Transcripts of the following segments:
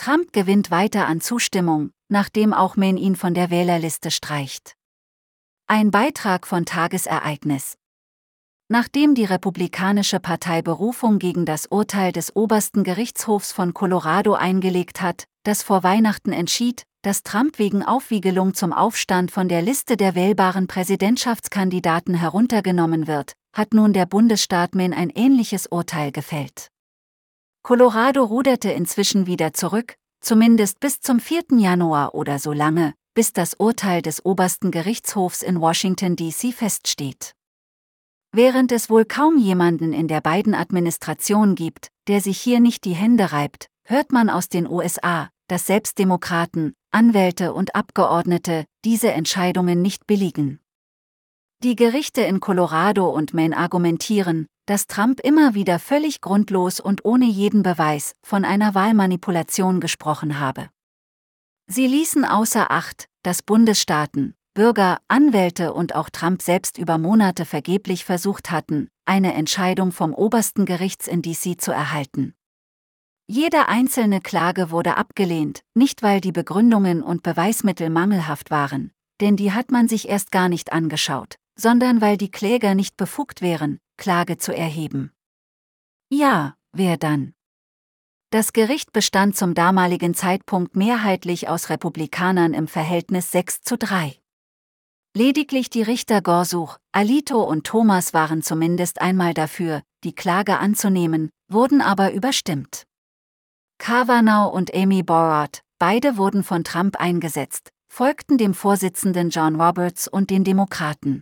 Trump gewinnt weiter an Zustimmung, nachdem auch Maine ihn von der Wählerliste streicht. Ein Beitrag von Tagesereignis. Nachdem die Republikanische Partei Berufung gegen das Urteil des obersten Gerichtshofs von Colorado eingelegt hat, das vor Weihnachten entschied, dass Trump wegen Aufwiegelung zum Aufstand von der Liste der wählbaren Präsidentschaftskandidaten heruntergenommen wird, hat nun der Bundesstaat Maine ein ähnliches Urteil gefällt. Colorado ruderte inzwischen wieder zurück, zumindest bis zum 4. Januar oder so lange, bis das Urteil des obersten Gerichtshofs in Washington, D.C. feststeht. Während es wohl kaum jemanden in der Biden-Administration gibt, der sich hier nicht die Hände reibt, hört man aus den USA, dass selbst Demokraten, Anwälte und Abgeordnete diese Entscheidungen nicht billigen. Die Gerichte in Colorado und Maine argumentieren, dass Trump immer wieder völlig grundlos und ohne jeden Beweis von einer Wahlmanipulation gesprochen habe. Sie ließen außer Acht, dass Bundesstaaten, Bürger, Anwälte und auch Trump selbst über Monate vergeblich versucht hatten, eine Entscheidung vom obersten Gerichts in D.C. zu erhalten. Jede einzelne Klage wurde abgelehnt, nicht weil die Begründungen und Beweismittel mangelhaft waren, denn die hat man sich erst gar nicht angeschaut, sondern weil die Kläger nicht befugt wären, Klage zu erheben. Ja, wer dann? Das Gericht bestand zum damaligen Zeitpunkt mehrheitlich aus Republikanern im Verhältnis 6:3. Lediglich die Richter Gorsuch, Alito und Thomas waren zumindest einmal dafür, die Klage anzunehmen, wurden aber überstimmt. Kavanaugh und Amy Borat, beide wurden von Trump eingesetzt, folgten dem Vorsitzenden John Roberts und den Demokraten.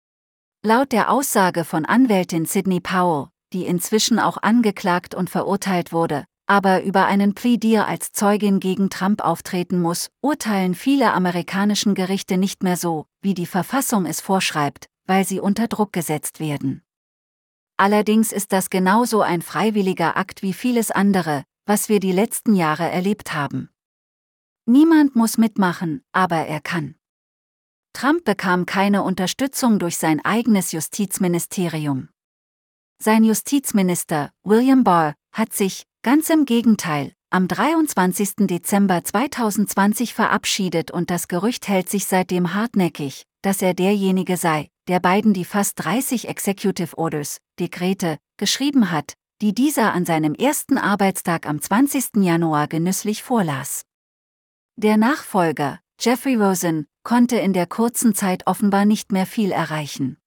Laut der Aussage von Anwältin Sidney Powell, die inzwischen auch angeklagt und verurteilt wurde, aber über einen Plea Deal als Zeugin gegen Trump auftreten muss, urteilen viele amerikanischen Gerichte nicht mehr so, wie die Verfassung es vorschreibt, weil sie unter Druck gesetzt werden. Allerdings ist das genauso ein freiwilliger Akt wie vieles andere, was wir die letzten Jahre erlebt haben. Niemand muss mitmachen, aber er kann. Trump bekam keine Unterstützung durch sein eigenes Justizministerium. Sein Justizminister, William Barr, hat sich, ganz im Gegenteil, am 23. Dezember 2020 verabschiedet und das Gerücht hält sich seitdem hartnäckig, dass er derjenige sei, der Biden die fast 30 Executive Orders, Dekrete, geschrieben hat, die dieser an seinem ersten Arbeitstag am 20. Januar genüsslich vorlas. Der Nachfolger, Jeffrey Rosen, konnte in der kurzen Zeit offenbar nicht mehr viel erreichen.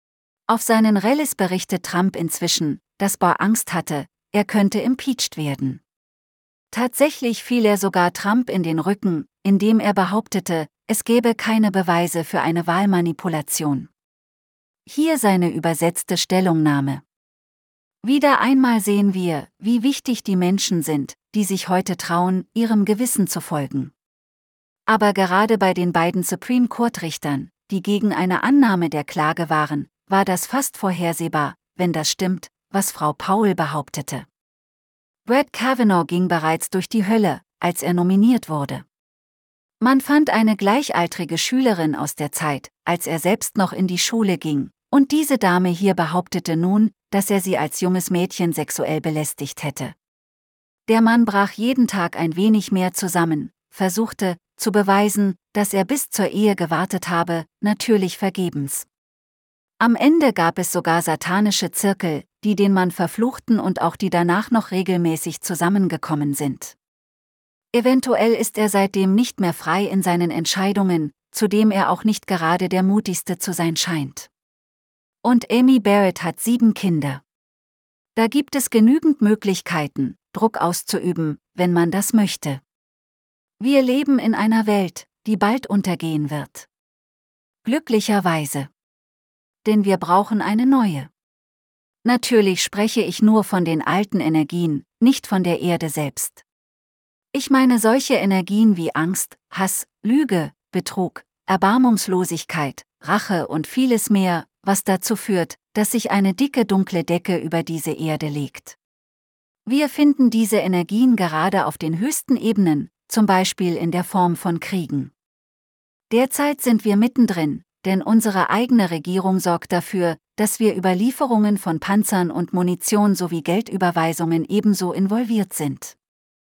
Auf seinen Rallyes berichtet Trump inzwischen, dass Barr Angst hatte, er könnte impeached werden. Tatsächlich fiel er sogar Trump in den Rücken, indem er behauptete, es gäbe keine Beweise für eine Wahlmanipulation. Hier seine übersetzte Stellungnahme. Wieder einmal sehen wir, wie wichtig die Menschen sind, die sich heute trauen, ihrem Gewissen zu folgen. Aber gerade bei den beiden Supreme Court-Richtern, die gegen eine Annahme der Klage waren, war das fast vorhersehbar, wenn das stimmt, was Frau Powell behauptete. Brett Kavanaugh ging bereits durch die Hölle, als er nominiert wurde. Man fand eine gleichaltrige Schülerin aus der Zeit, als er selbst noch in die Schule ging, und diese Dame hier behauptete nun, dass er sie als junges Mädchen sexuell belästigt hätte. Der Mann brach jeden Tag ein wenig mehr zusammen, versuchte, zu beweisen, dass er bis zur Ehe gewartet habe, natürlich vergebens. Am Ende gab es sogar satanische Zirkel, die den Mann verfluchten und auch die danach noch regelmäßig zusammengekommen sind. Eventuell ist er seitdem nicht mehr frei in seinen Entscheidungen, zudem er auch nicht gerade der mutigste zu sein scheint. Und Amy Barrett hat 7 Kinder. Da gibt es genügend Möglichkeiten, Druck auszuüben, wenn man das möchte. Wir leben in einer Welt, die bald untergehen wird. Glücklicherweise. Denn wir brauchen eine neue. Natürlich spreche ich nur von den alten Energien, nicht von der Erde selbst. Ich meine solche Energien wie Angst, Hass, Lüge, Betrug, Erbarmungslosigkeit, Rache und vieles mehr, was dazu führt, dass sich eine dicke dunkle Decke über diese Erde legt. Wir finden diese Energien gerade auf den höchsten Ebenen, zum Beispiel in der Form von Kriegen. Derzeit sind wir mittendrin, denn unsere eigene Regierung sorgt dafür, dass wir über Lieferungen von Panzern und Munition sowie Geldüberweisungen ebenso involviert sind.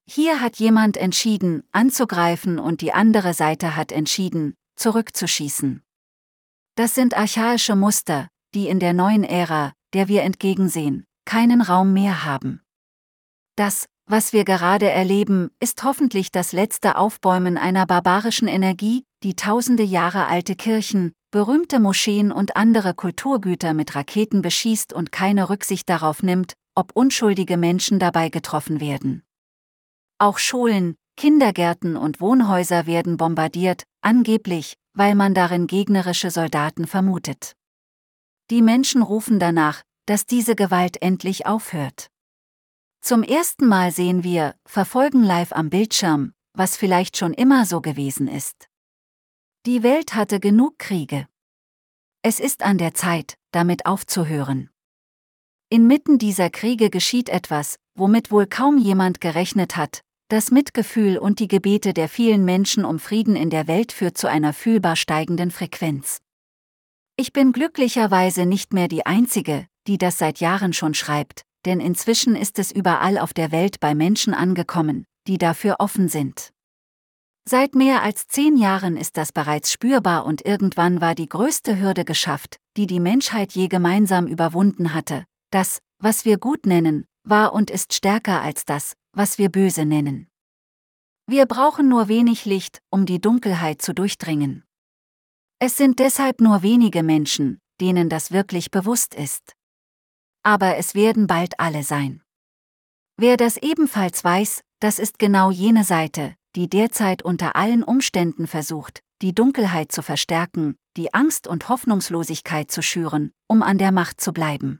Hier hat jemand entschieden, anzugreifen und die andere Seite hat entschieden, zurückzuschießen. Das sind archaische Muster, die in der neuen Ära, der wir entgegensehen, keinen Raum mehr haben. Das, was wir gerade erleben, ist hoffentlich das letzte Aufbäumen einer barbarischen Energie, die tausende Jahre alte Kirchen, berühmte Moscheen und andere Kulturgüter mit Raketen beschießt und keine Rücksicht darauf nimmt, ob unschuldige Menschen dabei getroffen werden. Auch Schulen, Kindergärten und Wohnhäuser werden bombardiert, angeblich, weil man darin gegnerische Soldaten vermutet. Die Menschen rufen danach, dass diese Gewalt endlich aufhört. Zum ersten Mal sehen wir, verfolgen live am Bildschirm, was vielleicht schon immer so gewesen ist. Die Welt hatte genug Kriege. Es ist an der Zeit, damit aufzuhören. Inmitten dieser Kriege geschieht etwas, womit wohl kaum jemand gerechnet hat. Das Mitgefühl und die Gebete der vielen Menschen um Frieden in der Welt führt zu einer fühlbar steigenden Frequenz. Ich bin glücklicherweise nicht mehr die Einzige, die das seit Jahren schon schreibt, denn inzwischen ist es überall auf der Welt bei Menschen angekommen, die dafür offen sind. Seit mehr als 10 Jahren ist das bereits spürbar und irgendwann war die größte Hürde geschafft, die die Menschheit je gemeinsam überwunden hatte. Das, was wir gut nennen, war und ist stärker als das, was wir böse nennen. Wir brauchen nur wenig Licht, um die Dunkelheit zu durchdringen. Es sind deshalb nur wenige Menschen, denen das wirklich bewusst ist. Aber es werden bald alle sein. Wer das ebenfalls weiß, das ist genau jene Seite, die derzeit unter allen Umständen versucht, die Dunkelheit zu verstärken, die Angst und Hoffnungslosigkeit zu schüren, um an der Macht zu bleiben.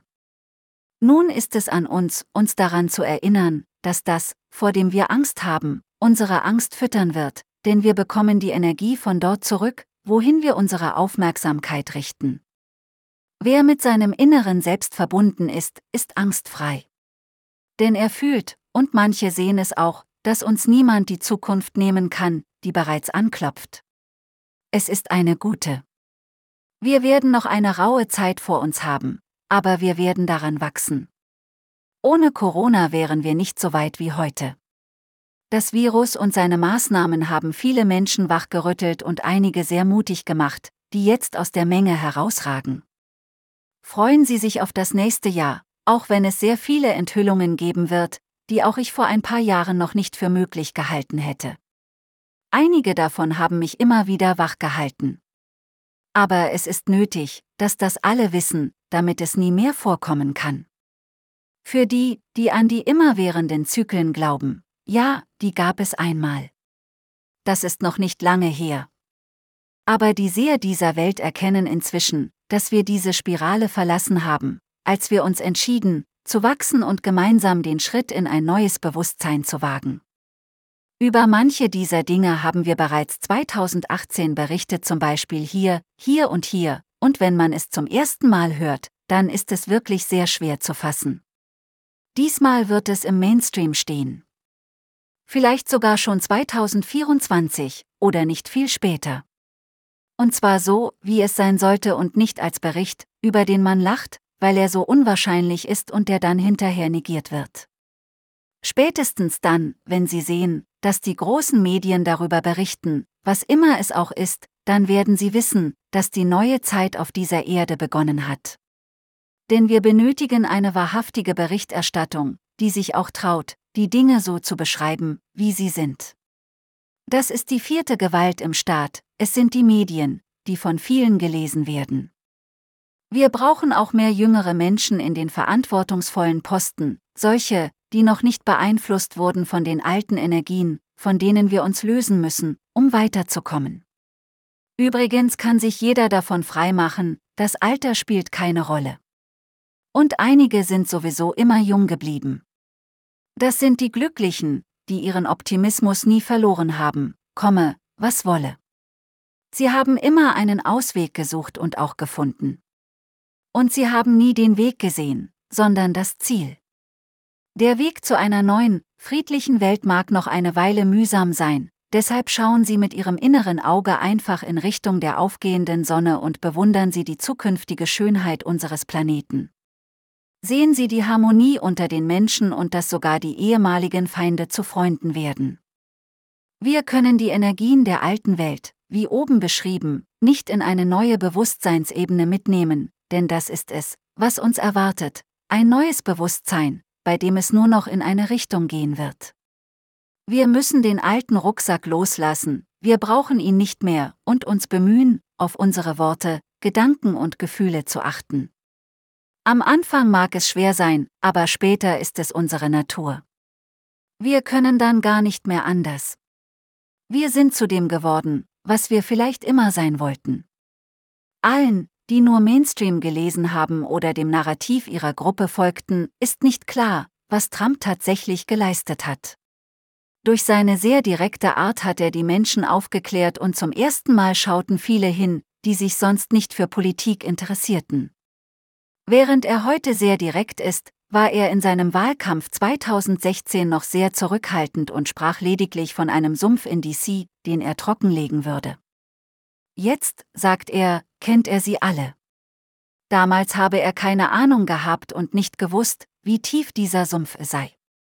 Nun ist es an uns, uns daran zu erinnern, dass das, vor dem wir Angst haben, unsere Angst füttern wird, denn wir bekommen die Energie von dort zurück, wohin wir unsere Aufmerksamkeit richten. Wer mit seinem inneren Selbst verbunden ist, ist angstfrei. Denn er fühlt, und manche sehen es auch, dass uns niemand die Zukunft nehmen kann, die bereits anklopft. Es ist eine gute. Wir werden noch eine raue Zeit vor uns haben, aber wir werden daran wachsen. Ohne Corona wären wir nicht so weit wie heute. Das Virus und seine Maßnahmen haben viele Menschen wachgerüttelt und einige sehr mutig gemacht, die jetzt aus der Menge herausragen. Freuen Sie sich auf das nächste Jahr, auch wenn es sehr viele Enthüllungen geben wird, die auch ich vor ein paar Jahren noch nicht für möglich gehalten hätte. Einige davon haben mich immer wieder wachgehalten. Aber es ist nötig, dass das alle wissen, damit es nie mehr vorkommen kann. Für die, die an die immerwährenden Zyklen glauben, ja, die gab es einmal. Das ist noch nicht lange her. Aber die Seher dieser Welt erkennen inzwischen, dass wir diese Spirale verlassen haben, als wir uns entschieden, zu wachsen und gemeinsam den Schritt in ein neues Bewusstsein zu wagen. Über manche dieser Dinge haben wir bereits 2018 berichtet, zum Beispiel hier, hier, und wenn man es zum ersten Mal hört, dann ist es wirklich sehr schwer zu fassen. Diesmal wird es im Mainstream stehen. Vielleicht sogar schon 2024, oder nicht viel später. Und zwar so, wie es sein sollte und nicht als Bericht, über den man lacht, weil er so unwahrscheinlich ist und der dann hinterher negiert wird. Spätestens dann, wenn Sie sehen, dass die großen Medien darüber berichten, was immer es auch ist, dann werden Sie wissen, dass die neue Zeit auf dieser Erde begonnen hat. Denn wir benötigen eine wahrhaftige Berichterstattung, die sich auch traut, die Dinge so zu beschreiben, wie sie sind. Das ist die 4. Gewalt im Staat, es sind die Medien, die von vielen gelesen werden. Wir brauchen auch mehr jüngere Menschen in den verantwortungsvollen Posten, solche, die noch nicht beeinflusst wurden von den alten Energien, von denen wir uns lösen müssen, um weiterzukommen. Übrigens kann sich jeder davon freimachen, das Alter spielt keine Rolle. Und einige sind sowieso immer jung geblieben. Das sind die Glücklichen, die ihren Optimismus nie verloren haben, komme, was wolle. Sie haben immer einen Ausweg gesucht und auch gefunden. Und sie haben nie den Weg gesehen, sondern das Ziel. Der Weg zu einer neuen, friedlichen Welt mag noch eine Weile mühsam sein, deshalb schauen Sie mit Ihrem inneren Auge einfach in Richtung der aufgehenden Sonne und bewundern Sie die zukünftige Schönheit unseres Planeten. Sehen Sie die Harmonie unter den Menschen und dass sogar die ehemaligen Feinde zu Freunden werden. Wir können die Energien der alten Welt, wie oben beschrieben, nicht in eine neue Bewusstseinsebene mitnehmen, denn das ist es, was uns erwartet, ein neues Bewusstsein, bei dem es nur noch in eine Richtung gehen wird. Wir müssen den alten Rucksack loslassen, wir brauchen ihn nicht mehr und uns bemühen, auf unsere Worte, Gedanken und Gefühle zu achten. Am Anfang mag es schwer sein, aber später ist es unsere Natur. Wir können dann gar nicht mehr anders. Wir sind zu dem geworden, was wir vielleicht immer sein wollten. Allen, die nur Mainstream gelesen haben oder dem Narrativ ihrer Gruppe folgten, ist nicht klar, was Trump tatsächlich geleistet hat. Durch seine sehr direkte Art hat er die Menschen aufgeklärt und zum ersten Mal schauten viele hin, die sich sonst nicht für Politik interessierten. Während er heute sehr direkt ist, war er in seinem Wahlkampf 2016 noch sehr zurückhaltend und sprach lediglich von einem Sumpf in DC, den er trockenlegen würde. Jetzt, sagt er, kennt er sie alle. Damals habe er keine Ahnung gehabt und nicht gewusst, wie tief dieser Sumpf sei.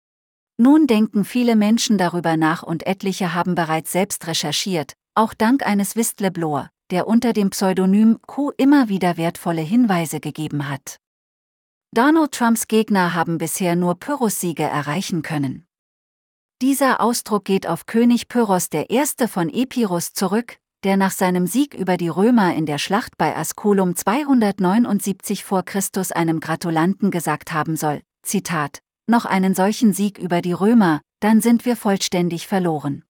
Nun denken viele Menschen darüber nach und etliche haben bereits selbst recherchiert, auch dank eines Whistleblower, der unter dem Pseudonym Q immer wieder wertvolle Hinweise gegeben hat. Donald Trumps Gegner haben bisher nur Pyrrhus-Siege erreichen können. Dieser Ausdruck geht auf König Pyrrhos I. von Epirus zurück, der nach seinem Sieg über die Römer in der Schlacht bei Asculum 279 v. Chr. einem Gratulanten gesagt haben soll, Zitat, noch einen solchen Sieg über die Römer, dann sind wir vollständig verloren.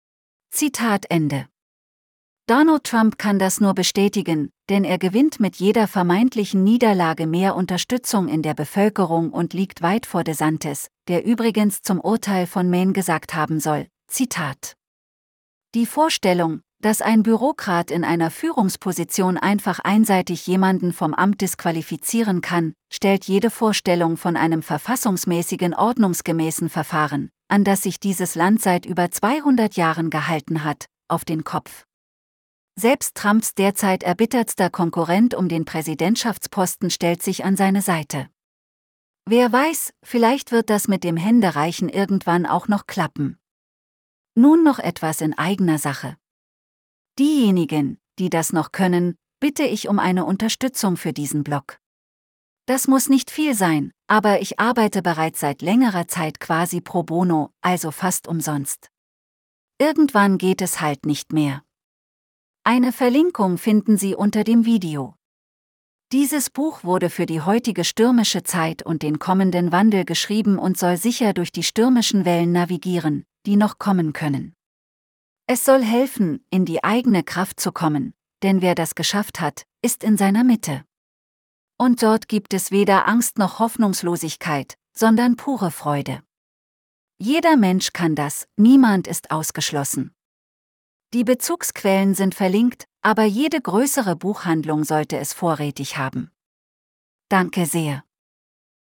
Zitat Ende. Donald Trump kann das nur bestätigen, denn er gewinnt mit jeder vermeintlichen Niederlage mehr Unterstützung in der Bevölkerung und liegt weit vor DeSantis, der übrigens zum Urteil von Maine gesagt haben soll, Zitat. Die Vorstellung, dass ein Bürokrat in einer Führungsposition einfach einseitig jemanden vom Amt disqualifizieren kann, stellt jede Vorstellung von einem verfassungsmäßigen ordnungsgemäßen Verfahren, an das sich dieses Land seit über 200 Jahren gehalten hat, auf den Kopf. Selbst Trumps derzeit erbittertster Konkurrent um den Präsidentschaftsposten stellt sich an seine Seite. Wer weiß, vielleicht wird das mit dem Händereichen irgendwann auch noch klappen. Nun noch etwas in eigener Sache. Diejenigen, die das noch können, bitte ich um eine Unterstützung für diesen Blog. Das muss nicht viel sein, aber ich arbeite bereits seit längerer Zeit quasi pro bono, also fast umsonst. Irgendwann geht es halt nicht mehr. Eine Verlinkung finden Sie unter dem Video. Dieses Buch wurde für die heutige stürmische Zeit und den kommenden Wandel geschrieben und soll sicher durch die stürmischen Wellen navigieren, die noch kommen können. Es soll helfen, in die eigene Kraft zu kommen, denn wer das geschafft hat, ist in seiner Mitte. Und dort gibt es weder Angst noch Hoffnungslosigkeit, sondern pure Freude. Jeder Mensch kann das, niemand ist ausgeschlossen. Die Bezugsquellen sind verlinkt, aber jede größere Buchhandlung sollte es vorrätig haben. Danke sehr.